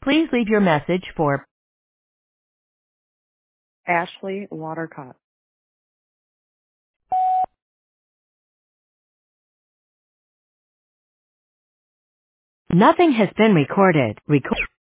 Please leave your message for Ashley Watercott. Nothing has been recorded.